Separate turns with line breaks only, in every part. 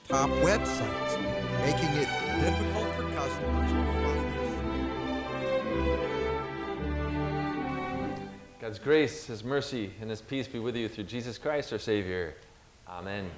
top websites, making it difficult for customers to find this.
God's grace, His mercy, and His peace be with you through Jesus Christ, our Savior. Amen.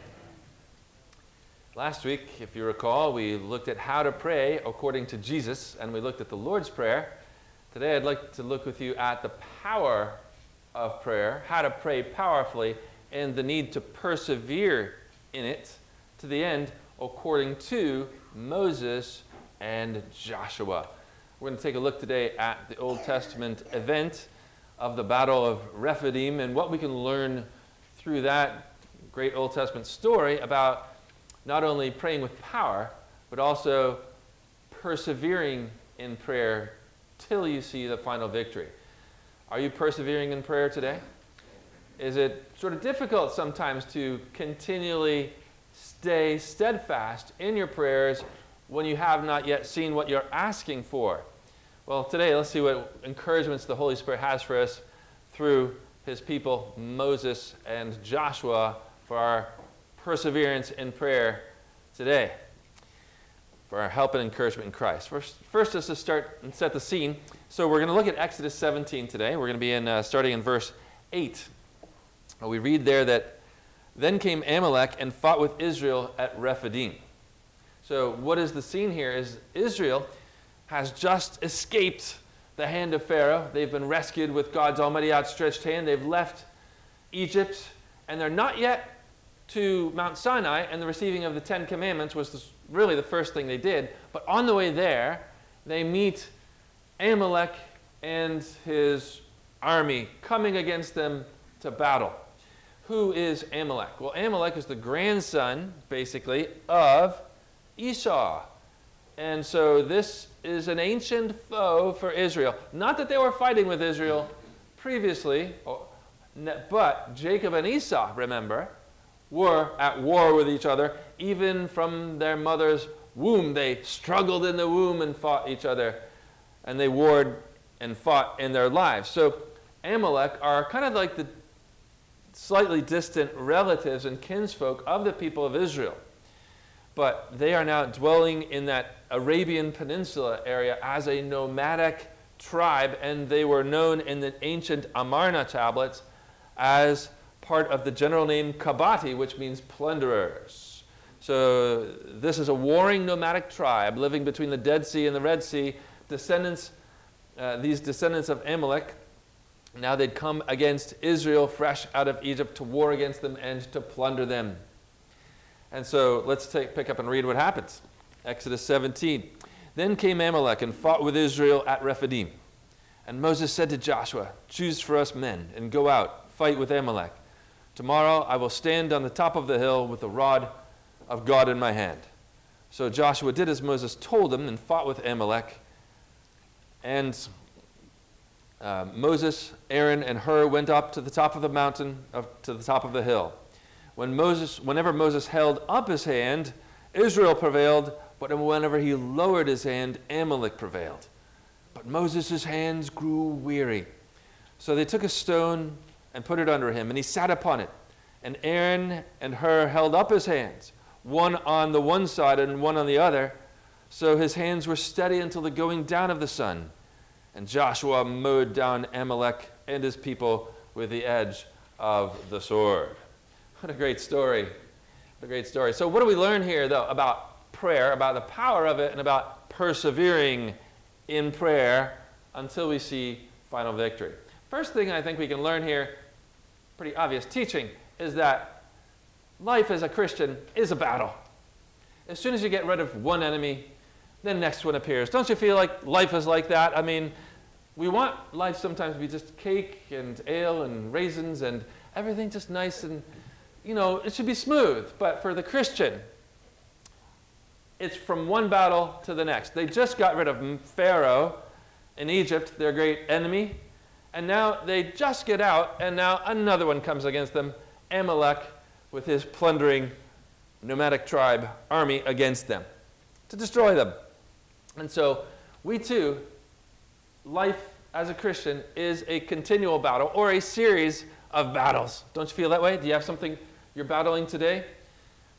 Last week, if you recall, we looked at how to pray according to Jesus, and we looked at the Lord's Prayer. Today, I'd like to look with you at the power of prayer, how to pray powerfully, and the need to persevere in it to the end according to Moses and Joshua. We're going to take a look today at the Old Testament event of the Battle of Rephidim and what we can learn through that great Old Testament story about not only praying with power, but also persevering in prayer till you see the final victory. Are you persevering in prayer today? Is it sort of difficult sometimes to continually stay steadfast in your prayers when you have not yet seen what you're asking for? Well, today let's see what encouragements the Holy Spirit has for us through His people, Moses and Joshua, for our perseverance in prayer today, for our help and encouragement in Christ. First, let's just start and set the scene. So we're going to look at Exodus 17 today. We're going to be starting in verse 8. We read there that, "Then came Amalek and fought with Israel at Rephidim." So what is the scene here is Israel has just escaped the hand of Pharaoh. They've been rescued with God's almighty outstretched hand. They've left Egypt, and they're not yet to Mount Sinai, and the receiving of the Ten Commandments was really the first thing they did. But on the way there, they meet Amalek and his army coming against them to battle. Who is Amalek? Well, Amalek is the grandson, basically, of Esau. And so this is an ancient foe for Israel. Not that they were fighting with Israel previously, but Jacob and Esau, remember, were at war with each other. Even from their mother's womb, they struggled in the womb and fought each other. And they warred and fought in their lives. So Amalek are kind of like the slightly distant relatives and kinsfolk of the people of Israel. But they are now dwelling in that Arabian Peninsula area as a nomadic tribe, and they were known in the ancient Amarna tablets as part of the general name Kabati, which means plunderers. So this is a warring nomadic tribe living between the Dead Sea and the Red Sea. These descendants of Amalek, now they'd come against Israel fresh out of Egypt to war against them and to plunder them. And so let's pick up and read what happens. Exodus 17. "Then came Amalek and fought with Israel at Rephidim. And Moses said to Joshua, 'Choose for us men and go out, fight with Amalek. Tomorrow I will stand on the top of the hill with the rod of God in my hand.' So Joshua did as Moses told him and fought with Amalek. And Moses, Aaron, and Hur went up to the top of the mountain, to the top of the hill. Whenever Moses held up his hand, Israel prevailed, but whenever he lowered his hand, Amalek prevailed. But Moses' hands grew weary. So they took a stone and put it under him, and he sat upon it. And Aaron and Hur held up his hands, one on the one side and one on the other, so his hands were steady until the going down of the sun. And Joshua mowed down Amalek and his people with the edge of the sword." What a great story. What a great story. So what do we learn here, though, about prayer, about the power of it, and about persevering in prayer until we see final victory? First thing I think we can learn here, pretty obvious teaching, is that life as a Christian is a battle. As soon as you get rid of one enemy, the next one appears. Don't you feel like life is like that? I mean, we want life sometimes to be just cake and ale and raisins and everything just nice and, you know, it should be smooth. But for the Christian, it's from one battle to the next. They just got rid of Pharaoh in Egypt, their great enemy, and now they just get out, and now another one comes against them, Amalek, with his plundering nomadic tribe army against them to destroy them. And so we too, life as a Christian is a continual battle or a series of battles. Don't you feel that way? Do you have something you're battling today?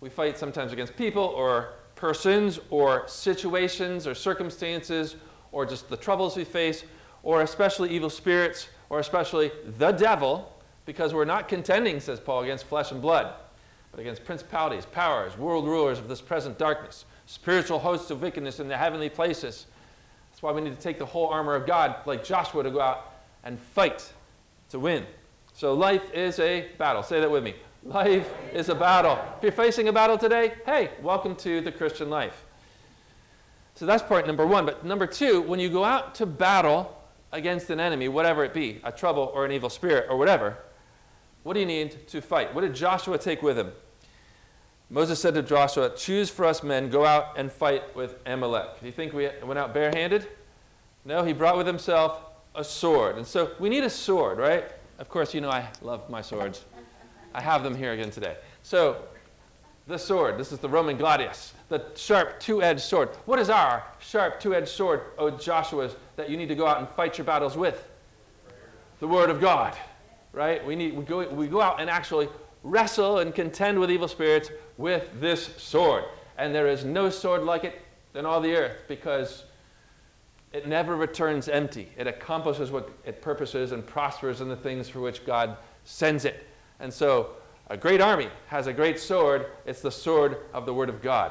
We fight sometimes against people or persons or situations or circumstances or just the troubles we face, or especially evil spirits, or especially the devil, because we're not contending, says Paul, against flesh and blood, but against principalities, powers, world rulers of this present darkness, spiritual hosts of wickedness in the heavenly places. That's why we need to take the whole armor of God, like Joshua, to go out and fight to win. So life is a battle. Say that with me. Life is a battle. If you're facing a battle today, hey, welcome to the Christian life. So that's part number one. But number two, when you go out to battle against an enemy, whatever it be, a trouble or an evil spirit or whatever, what do you need to fight? What did Joshua take with him? Moses said to Joshua, choose for us men, go out and fight with Amalek. Do you think we went out barehanded? No, he brought with himself a sword. And so we need a sword, right? Of course, you know I love my swords. I have them here again today. So the sword, this is the Roman gladius, the sharp two-edged sword. What is our sharp two-edged sword, O Joshua, that you need to go out and fight your battles with? The Word of God, right? We go out and actually wrestle and contend with evil spirits with this sword. And there is no sword like it in all the earth, because it never returns empty. It accomplishes what it purposes and prospers in the things for which God sends it. And so a great army has a great sword. It's the sword of the Word of God.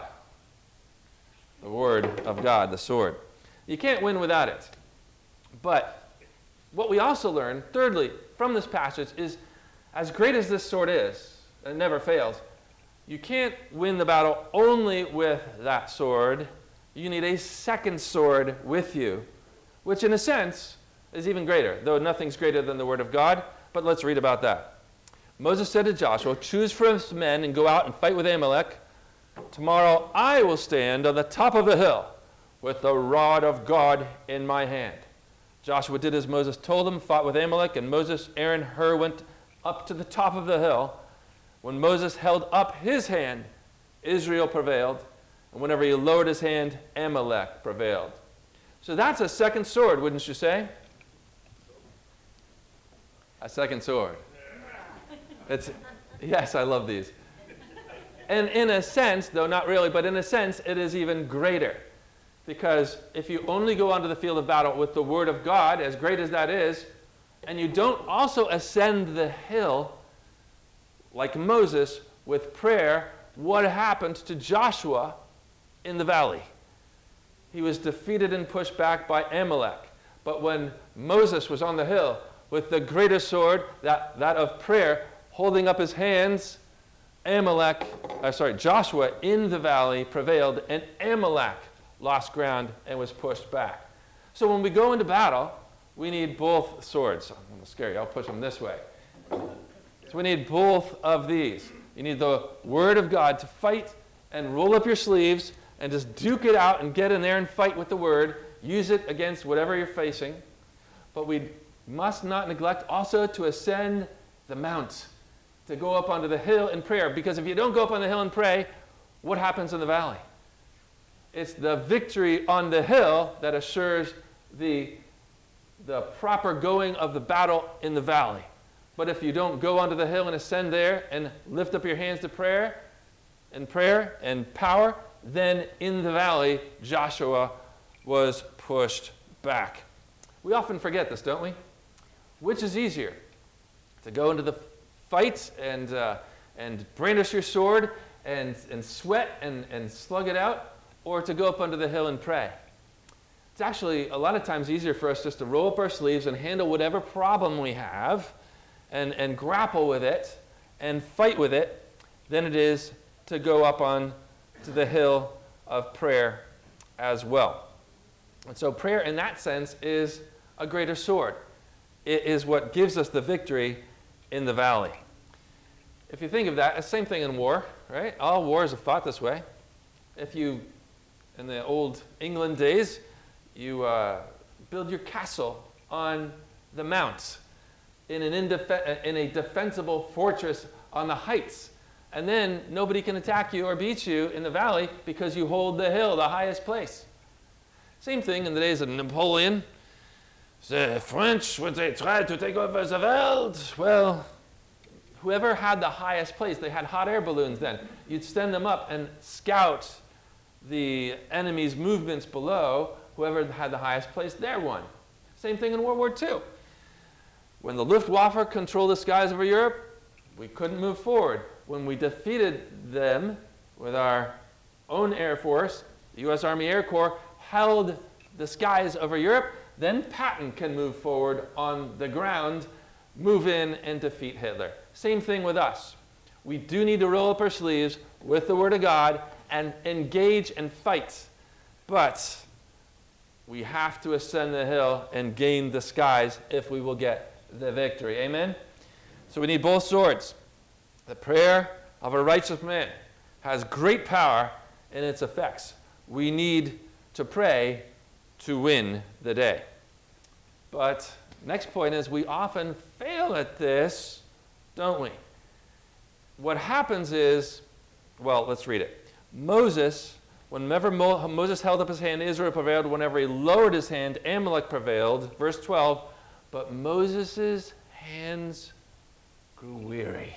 The Word of God, the sword. You can't win without it. But what we also learn, thirdly, from this passage is, as great as this sword is, and it never fails, you can't win the battle only with that sword. You need a second sword with you, which in a sense is even greater, though nothing's greater than the Word of God. But let's read about that. Moses said to Joshua, choose for us men and go out and fight with Amalek. Tomorrow I will stand on the top of the hill with the rod of God in my hand. Joshua did as Moses told him, fought with Amalek, and Moses, Aaron, Hur went up to the top of the hill. When Moses held up his hand, Israel prevailed, and whenever he lowered his hand, Amalek prevailed. So that's a second sword, wouldn't you say? A second sword. Yes, I love these. And in a sense, though not really, but in a sense, it is even greater. Because if you only go onto the field of battle with the Word of God, as great as that is, and you don't also ascend the hill, like Moses, with prayer, what happened to Joshua in the valley? He was defeated and pushed back by Amalek. But when Moses was on the hill with the greater sword, that of prayer, holding up his hands, Joshua in the valley prevailed, and Amalek lost ground and was pushed back. So when we go into battle, we need both swords. I'm scary. I'll push them this way. So we need both of these. You need the Word of God to fight and roll up your sleeves and just duke it out and get in there and fight with the Word. Use it against whatever you're facing. But we must not neglect also to ascend the mount, to go up onto the hill in prayer. Because if you don't go up on the hill and pray, what happens in the valley? It's the victory on the hill that assures the proper going of the battle in the valley. But if you don't go onto the hill and ascend there and lift up your hands to prayer and power, then in the valley, Joshua was pushed back. We often forget this, don't we? Which is easier? To go into the fight and brandish your sword and sweat and slug it out, or to go up under the hill and pray? It's actually a lot of times easier for us just to roll up our sleeves and handle whatever problem we have and grapple with it and fight with it than it is to go up on to the hill of prayer as well. And so prayer in that sense is a greater sword. It is what gives us the victory in the valley. If you think of that, it's the same thing in war, right? All wars are fought this way. If you, in the old England days, you build your castle on the mount in a defensible fortress on the heights. And then nobody can attack you or beat you in the valley because you hold the hill, the highest place. Same thing in the days of Napoleon. The French, when they tried to take over the world, well, whoever had the highest place, they had hot air balloons then. You'd send them up and scout the enemy's movements below. Whoever had the highest place, there won. Same thing in World War II. When the Luftwaffe controlled the skies over Europe, we couldn't move forward. When we defeated them with our own Air Force, the U.S. Army Air Corps held the skies over Europe, then Patton can move forward on the ground, move in and defeat Hitler. Same thing with us. We do need to roll up our sleeves with the Word of God and engage and fight. But we have to ascend the hill and gain the skies if we will get the victory. Amen? So we need both swords. The prayer of a righteous man has great power in its effects. We need to pray to win the day. But next point is we often fail at this, don't we? What happens is, well, let's read it. Whenever Moses held up his hand, Israel prevailed. Whenever he lowered his hand, Amalek prevailed. Verse 12, but Moses' hands grew weary.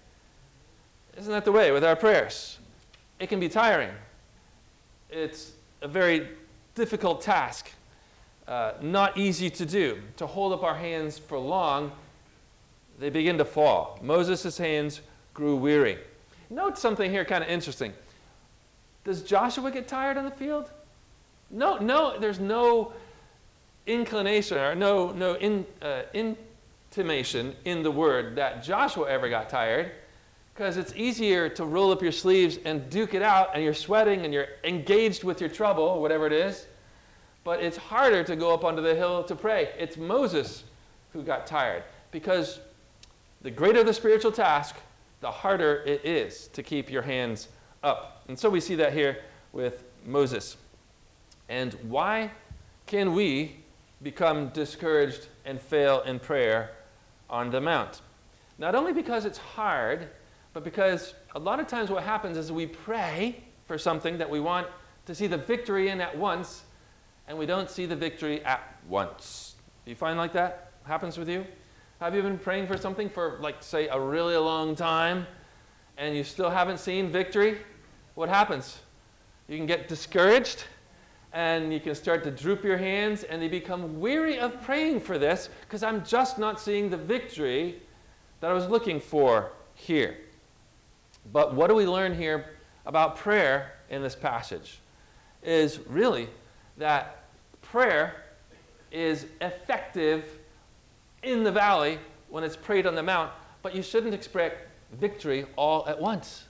Isn't that the way with our prayers? It can be tiring. It's a very difficult task, not easy to do. To hold up our hands for long, they begin to fall. Moses' hands grew weary. Note something here kind of interesting. Does Joshua get tired on the field? No, there's no inclination or no intimation in the word that Joshua ever got tired, because it's easier to roll up your sleeves and duke it out, and you're sweating and you're engaged with your trouble, whatever it is. But it's harder to go up onto the hill to pray. It's Moses who got tired, because the greater the spiritual task, the harder it is to keep your hands up. And so we see that here with Moses. And why can we become discouraged and fail in prayer on the mount? Not only because it's hard, but because a lot of times what happens is we pray for something that we want to see the victory in at once, and we don't see the victory at once. Do you find like that happens with you? Have you been praying for something for, like, say, a really long time, and you still haven't seen victory? What happens? You can get discouraged, and you can start to droop your hands, and you become weary of praying for this, because I'm just not seeing the victory that I was looking for here. But what do we learn here about prayer in this passage? Is really that prayer is effective in the valley when it's prayed on the mount, but you shouldn't expect victory all at once.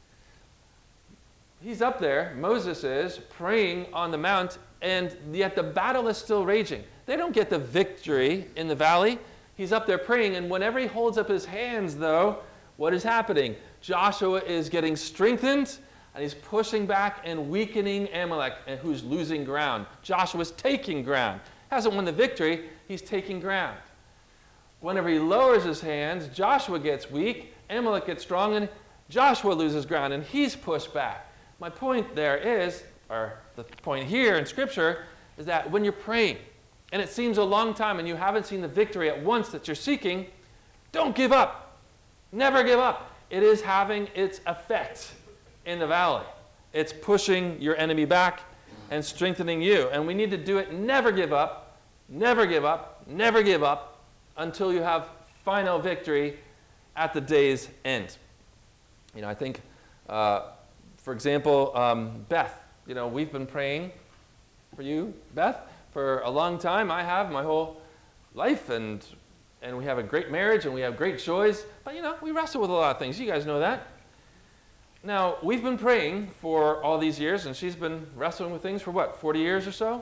He's up there, Moses is, praying on the mount, and yet the battle is still raging. They don't get the victory in the valley. He's up there praying, and whenever he holds up his hands, though, what is happening? Joshua is getting strengthened, and he's pushing back and weakening Amalek, and who's losing ground. Joshua's taking ground. Hasn't won the victory, he's taking ground. Whenever he lowers his hands, Joshua gets weak, Amalek gets strong, and Joshua loses ground, and he's pushed back. My point there is, or the point here in Scripture, is that when you're praying, and it seems a long time, and you haven't seen the victory at once that you're seeking, don't give up. Never give up. It is having its effect in the valley. It's pushing your enemy back and strengthening you. And we need to do it. Never give up. Never give up. Never give up until you have final victory at the day's end. You know, I think, for example, Beth, you know, we've been praying for you, Beth, for a long time. I have my whole life, and we have a great marriage, and we have great joys. But, you know, we wrestle with a lot of things. You guys know that. Now, we've been praying for all these years, and she's been wrestling with things for, what, 40 years or so?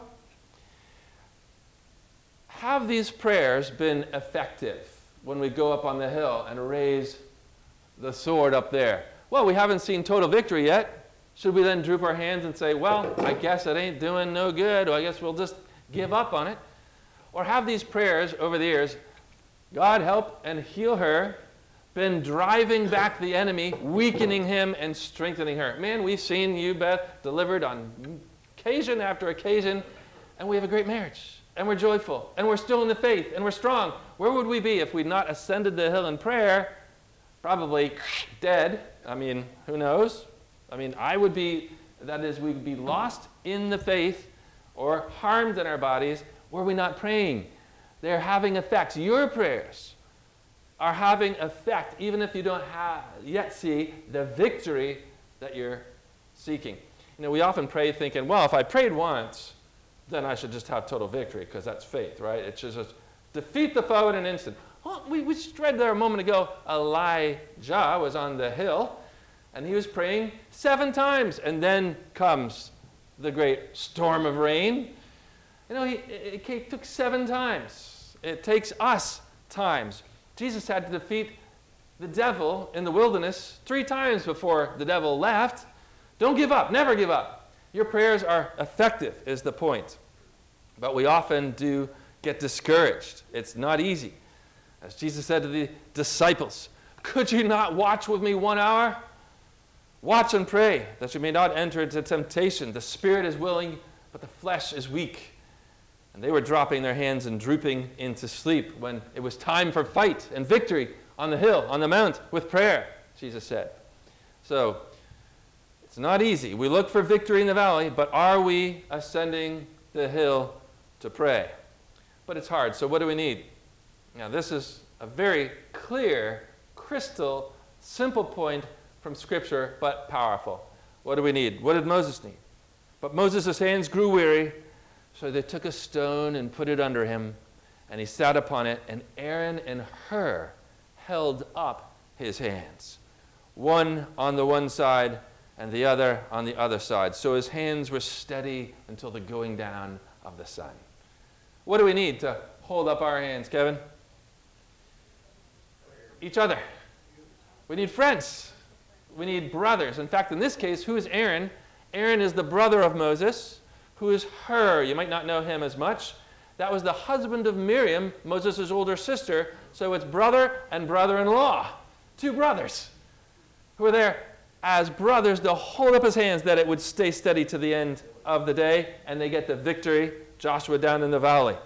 Have these prayers been effective when we go up on the hill and raise the sword up there? Well, we haven't seen total victory yet. Should we then droop our hands and say, well, I guess it ain't doing no good, or I guess we'll just give up on it? Or have these prayers over the years, God help and heal her, been driving back the enemy, weakening him and strengthening her? Man, we've seen you, Beth, delivered on occasion after occasion, and we have a great marriage, and we're joyful, and we're still in the faith, and we're strong. Where would we be if we'd not ascended the hill in prayer probably dead. I mean, who knows? I mean, we'd be lost in the faith or harmed in our bodies were we not praying. They're having effects. Your prayers are having effect, even if you don't yet see the victory that you're seeking. You know, we often pray thinking, well, if I prayed once, then I should just have total victory, because that's faith, right? It should just defeat the foe in an instant. Well, we just read there a moment ago, Elijah was on the hill, and he was praying 7 times, and then comes the great storm of rain. You know, it took 7 times. It takes us times. Jesus had to defeat the devil in the wilderness 3 times before the devil left. Don't give up. Never give up. Your prayers are effective, is the point. But we often do get discouraged. It's not easy. As Jesus said to the disciples, could you not watch with me 1 hour? Watch and pray that you may not enter into temptation. The spirit is willing, but the flesh is weak. And they were dropping their hands and drooping into sleep when it was time for fight and victory on the hill, on the mount, with prayer, Jesus said. So, it's not easy. We look for victory in the valley, but are we ascending the hill to pray? But it's hard, so what do we need? Now, this is a very clear, crystal, simple point from Scripture, but powerful. What do we need? What did Moses need? But Moses' hands grew weary, so they took a stone and put it under him, and he sat upon it, and Aaron and Hur held up his hands, one on the one side and the other on the other side. So his hands were steady until the going down of the sun. What do we need to hold up our hands, Kevin? Each other. We need friends. We need brothers. In fact, in this case, who is Aaron? Aaron is the brother of Moses. Who is Hur? You might not know him as much. That was the husband of Miriam, Moses' older sister. So it's brother and brother-in-law. 2 brothers who are there as brothers to hold up his hands that it would stay steady to the end of the day, and they get the victory. Joshua down in the valley.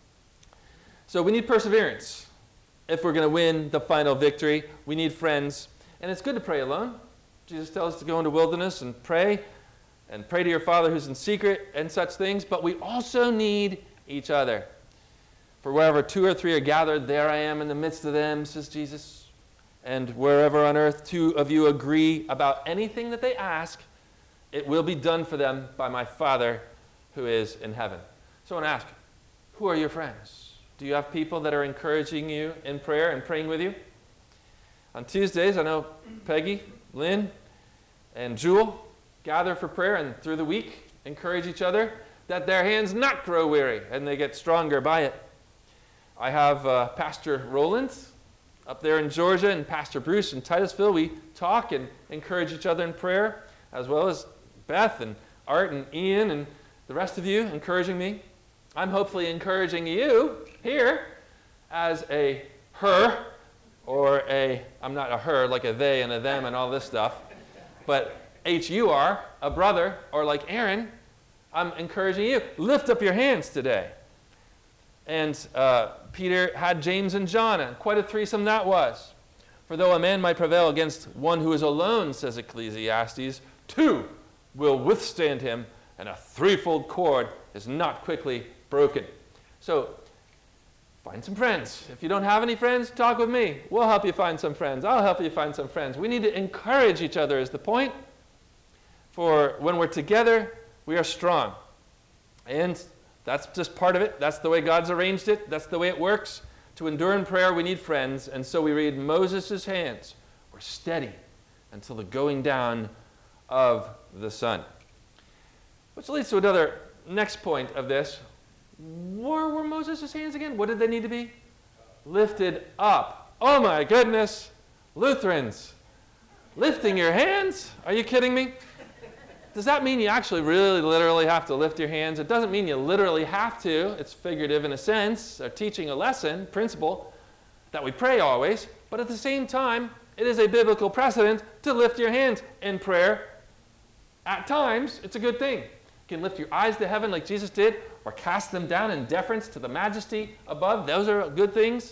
So we need perseverance. If we're going to win the final victory, we need friends. And it's good to pray alone. Jesus tells us to go into wilderness and pray to your Father who's in secret and such things. But we also need each other. For wherever 2 or 3 are gathered, there I am in the midst of them, says Jesus. And wherever on earth 2 of you agree about anything that they ask, it will be done for them by my Father who is in heaven. So I want to ask, who are your friends? Do you have people that are encouraging you in prayer and praying with you? On Tuesdays, I know Peggy, Lynn, and Jewel gather for prayer, and through the week encourage each other that their hands not grow weary and they get stronger by it. I have Pastor Roland up there in Georgia and Pastor Bruce in Titusville. We talk and encourage each other in prayer, as well as Beth and Art and Ian and the rest of you encouraging me. I'm hopefully encouraging you here as a her, or I'm not a her like a they and a them and all this stuff, but HUR, a brother, or like Aaron, I'm encouraging you. Lift up your hands today. And Peter had James and John, and quite a threesome that was. For though a man might prevail against one who is alone, says Ecclesiastes, 2 will withstand him, and a 3-fold cord is not quickly broken. So, find some friends. If you don't have any friends, talk with me. We'll help you find some friends. I'll help you find some friends. We need to encourage each other is the point. For when we're together, we are strong. And that's just part of it. That's the way God's arranged it. That's the way it works. To endure in prayer, we need friends. And so we read Moses' hands were steady until the going down of the sun. Which leads to another next point of this. Where were Moses' hands again? What did they need to be? Lifted up. Oh my goodness. Lutherans. Lifting your hands? Are you kidding me? Does that mean you actually really literally have to lift your hands? It doesn't mean you literally have to. It's figurative in a sense. They're teaching a lesson, principle, that we pray always. But at the same time, it is a biblical precedent to lift your hands in prayer. At times, it's a good thing. You can lift your eyes to heaven like Jesus did, or cast them down in deference to the majesty above. Those are good things.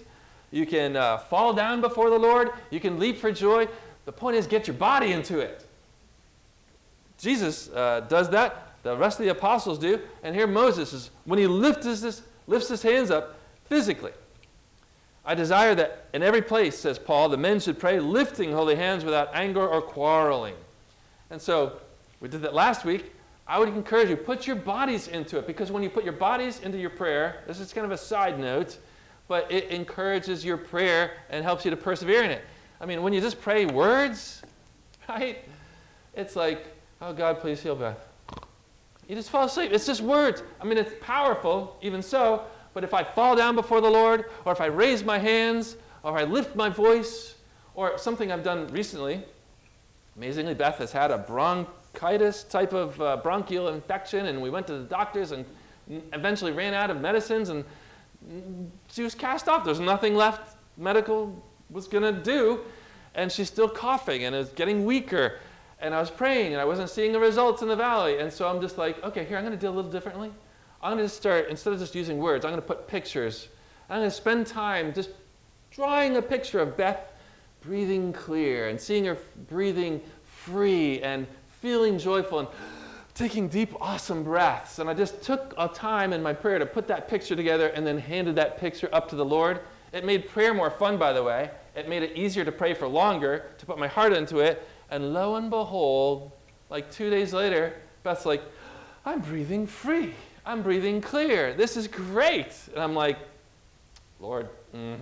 You can fall down before the Lord. You can leap for joy. The point is, get your body into it. Jesus does that. The rest of the apostles do. And here Moses is, when he lifts his hands up physically. I desire that in every place, says Paul, the men should pray, lifting holy hands without anger or quarreling. And so, we did that last week. I would encourage you, put your bodies into it, because when you put your bodies into your prayer, this is kind of a side note, but it encourages your prayer and helps you to persevere in it. I mean, when you just pray words, right? It's like, oh God, please heal Beth. You just fall asleep. It's just words. I mean, it's powerful, even so, but if I fall down before the Lord, or if I raise my hands, or if I lift my voice, or something I've done recently, amazingly, Beth has had a bronchitis type of bronchial infection, and we went to the doctors and eventually ran out of medicines, and she was cast off. There's nothing left medical was going to do, and she's still coughing and is getting weaker. And I was praying, and I wasn't seeing the results in the valley. And so I'm just like, okay, here, I'm going to do a little differently. I'm going to start, instead of just using words, I'm going to put pictures. I'm going to spend time just drawing a picture of Beth breathing clear and seeing her breathing free and feeling joyful and taking deep, awesome breaths. And I just took a time in my prayer to put that picture together and then handed that picture up to the Lord. It made prayer more fun, by the way. It made it easier to pray for longer, to put my heart into it. And lo and behold, like 2 days later, Beth's like, I'm breathing free. I'm breathing clear. This is great. And I'm like, Lord,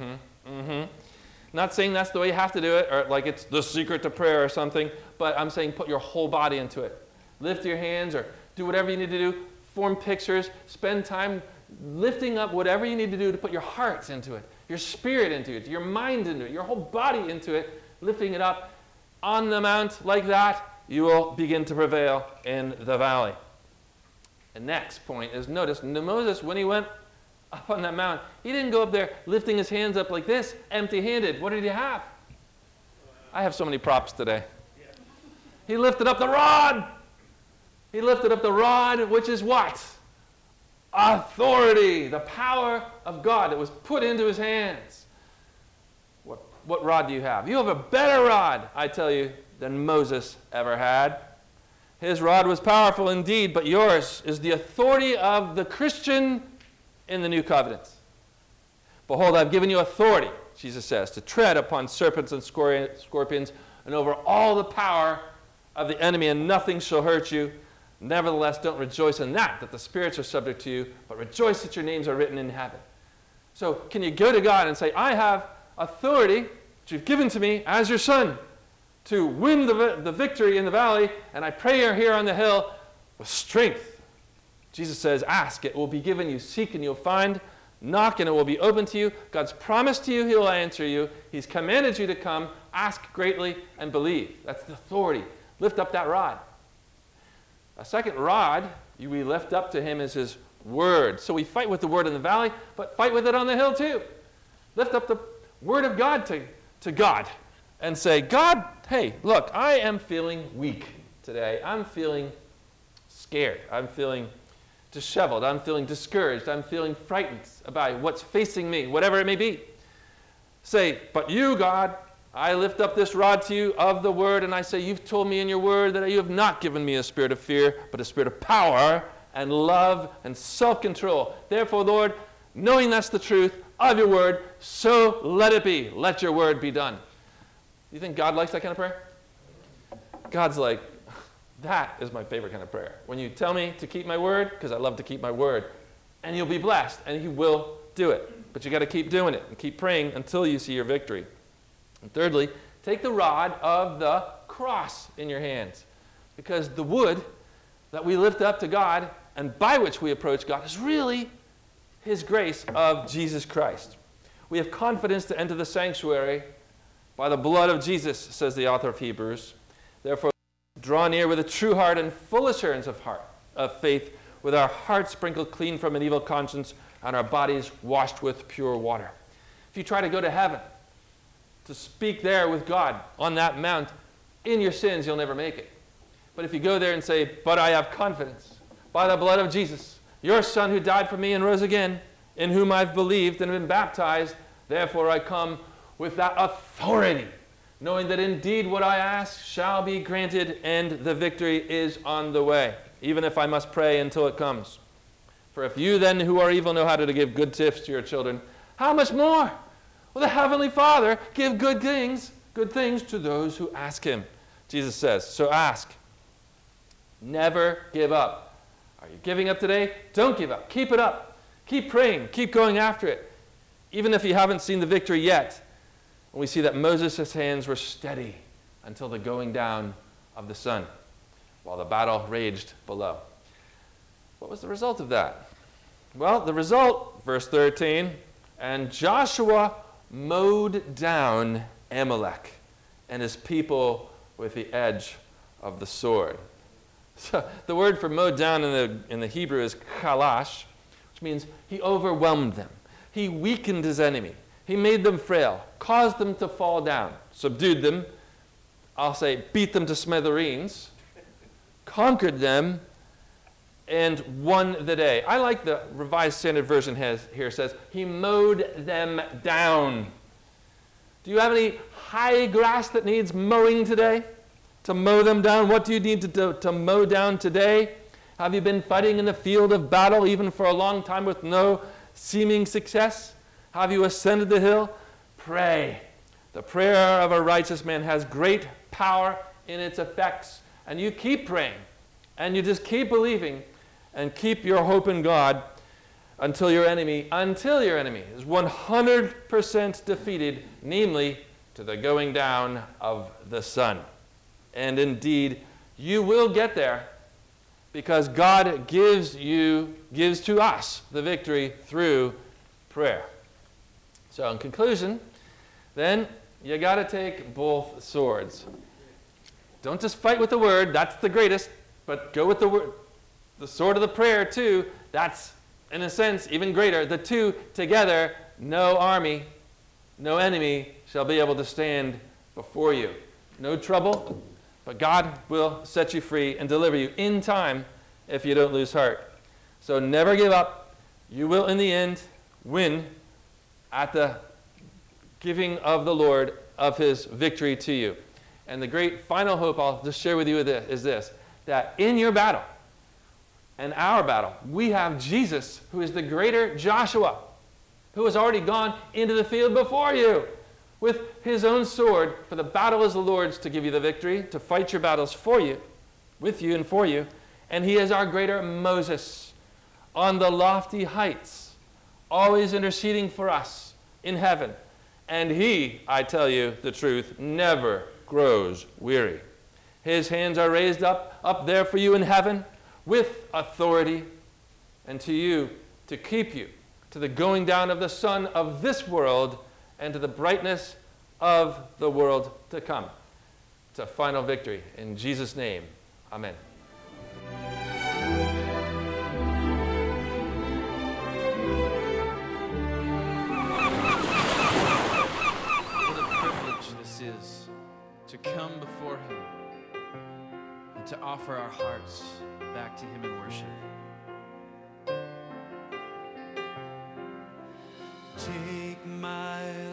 Not saying that's the way you have to do it, or like it's the secret to prayer or something, but I'm saying put your whole body into it. Lift your hands or do whatever you need to do. Form pictures. Spend time lifting up whatever you need to do to put your hearts into it, your spirit into it, your mind into it, your whole body into it, lifting it up. On the mount like that, you will begin to prevail in the valley. The next point is, notice, Moses, when he went up on that mount, he didn't go up there lifting his hands up like this, empty-handed. What did he have? I have so many props today. He lifted up the rod. He lifted up the rod, which is what? Authority, the power of God that was put into his hands. What rod do you have? You have a better rod, I tell you, than Moses ever had. His rod was powerful indeed, but yours is the authority of the Christian in the new covenant. Behold, I've given you authority, Jesus says, to tread upon serpents and scorpions and over all the power of the enemy, and nothing shall hurt you. Nevertheless, don't rejoice in that the spirits are subject to you, but rejoice that your names are written in heaven. So can you go to God and say, I have authority that you've given to me as your son to win the victory in the valley, and I pray here on the hill with strength. Jesus says, ask, it will be given you. Seek, and you'll find. Knock, and it will be open to you. God's promised to you, he'll answer you. He's commanded you to come. Ask greatly and believe. That's the authority. Lift up that rod. A second rod we lift up to him is his word. So we fight with the word in the valley, but fight with it on the hill too. Lift up the word of God to God and say, God, hey, look, I am feeling weak today. I'm feeling scared. I'm feeling disheveled. I'm feeling discouraged. I'm feeling frightened about what's facing me, whatever it may be. Say, but you, God, I lift up this rod to you of the word, and I say, you've told me in your word that you have not given me a spirit of fear, but a spirit of power and love and self-control. Therefore, Lord, knowing that's the truth of your word, so let it be. Let your word be done. You think God likes that kind of prayer? God's like, that is my favorite kind of prayer. When you tell me to keep my word, because I love to keep my word, and you'll be blessed, and he will do it. But you got to keep doing it and keep praying until you see your victory. And thirdly, take the rod of the cross in your hands, because the wood that we lift up to God and by which we approach God is really his grace of Jesus Christ. We have confidence to enter the sanctuary by the blood of Jesus, says the author of Hebrews. Therefore, draw near with a true heart and full assurance of faith, with our hearts sprinkled clean from an evil conscience and our bodies washed with pure water. If you try to go to heaven, to speak there with God on that mount, in your sins, you'll never make it. But if you go there and say, but I have confidence, by the blood of Jesus, your son who died for me and rose again, in whom I've believed and been baptized, Therefore I come with that authority, knowing that indeed what I ask shall be granted, and the victory is on the way, even if I must pray until it comes. For if you then who are evil know how to give good gifts to your children, how much more will the Heavenly Father give good things to those who ask him? Jesus says, so ask. Never give up. Are you giving up today? Don't give up. Keep it up. Keep praying. Keep going after it. Even if you haven't seen the victory yet, we see that Moses' hands were steady until the going down of the sun, while the battle raged below. What was the result of that? Well, the result, verse 13, and Joshua mowed down Amalek and his people with the edge of the sword. So the word for mowed down in the Hebrew is khalash, which means he overwhelmed them. He weakened his enemy. He made them frail, caused them to fall down, subdued them, I'll say beat them to smithereens, conquered them, and won the day. I like the Revised Standard Version here says, he mowed them down. Do you have any high grass that needs mowing today? To mow them down? What do you need to mow down today? Have you been fighting in the field of battle even for a long time with no seeming success? Have you ascended the hill? Pray. The prayer of a righteous man has great power in its effects. And you keep praying. And you just keep believing. And keep your hope in God until your enemy is 100% defeated, namely to the going down of the sun. And indeed, you will get there because God gives to us the victory through prayer. So in conclusion, then, you got to take both swords. Don't just fight with the word, that's the greatest, but go with the word. The sword of the prayer, too, that's, in a sense, even greater. The two together, no army, no enemy shall be able to stand before you. No trouble, but God will set you free and deliver you in time if you don't lose heart. So never give up. You will, in the end, win at the giving of the Lord of his victory to you. And the great final hope I'll just share with you is this, that in your battle, and our battle, we have Jesus, who is the greater Joshua, who has already gone into the field before you with his own sword, for the battle is the Lord's to give you the victory, to fight your battles for you, with you and for you. And he is our greater Moses on the lofty heights, always interceding for us in heaven. And he, I tell you the truth, never grows weary. His hands are raised up there for you in heaven, with authority, and to you, to keep you, to the going down of the sun of this world, and to the brightness of the world to come. It's a final victory. In Jesus' name, amen.
What a privilege this is to come before him and to offer our hearts back to him in worship.
Take my